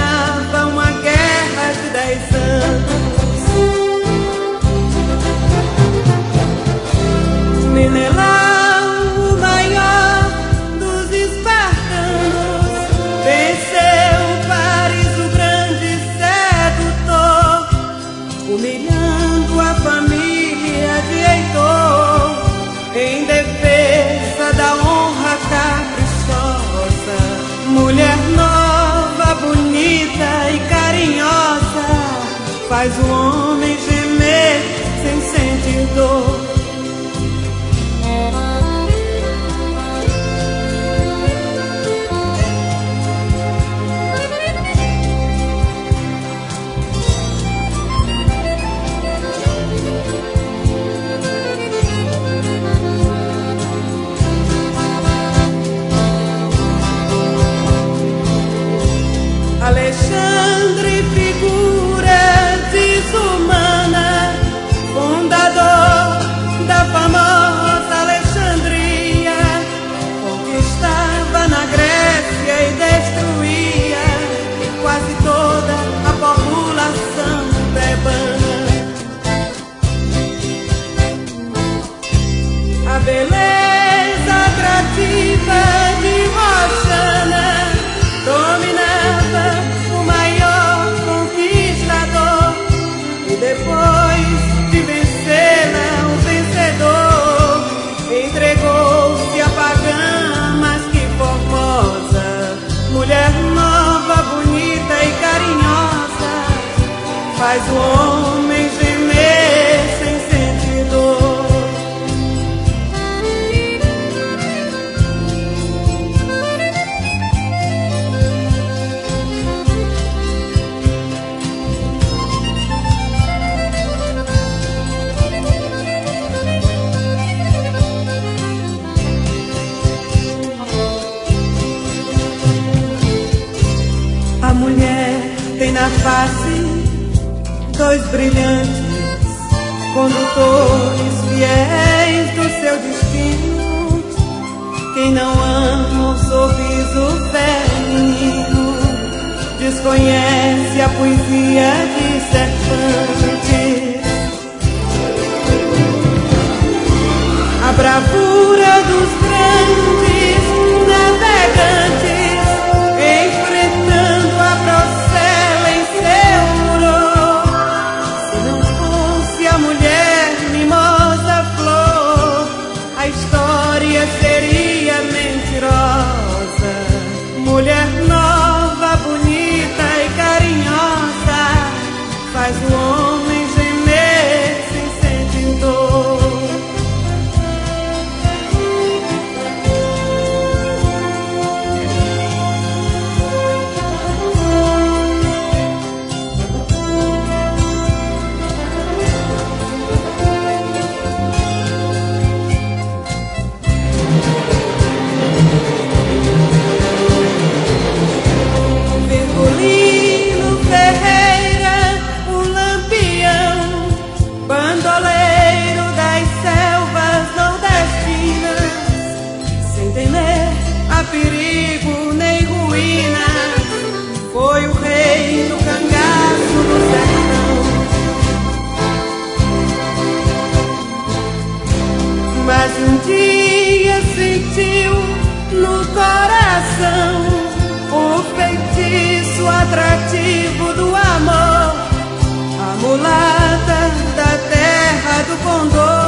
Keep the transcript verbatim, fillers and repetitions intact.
governava uma guerra de dez anos. Menelau, o maior dos espartanos, venceu Paris, o grande sedutor, humilhando a família de Heitor, em defesa da honra caprichosa. Mulher nova, bonita e carinhosa, faz o homem gemer sem sentir dor. Alexandre, figura desumana, fundador da famosa Alexandria, conquistava na Grécia e destruía quase toda a população tebana. A beleza atrativa de Roxana dominava o maior conquistador, e depois de vencê-la, o vencedor entregou-se à pagã, mas que formosa. Mulher nova, bonita e carinhosa, faz o homem gemer sem sentir dor. A mulher tem na face dois brilhantes condutores fiéis do seu destino. Quem não ama o sorriso feminino desconhece a poesia de Cervantes. A bravura dos grandes navegantes, enfrentando a procela em seu furor. Se não fosse a mulher mimosa flor, a história seria mentirosa. Mulher nova, bonita e carinhosa, faz o homem gemer sem sentir dor. Perigo nem ruína, foi o rei do cangaço do sertão. Mas um dia sentiu no coração o feitiço atrativo do amor, a mulata da terra do Condor.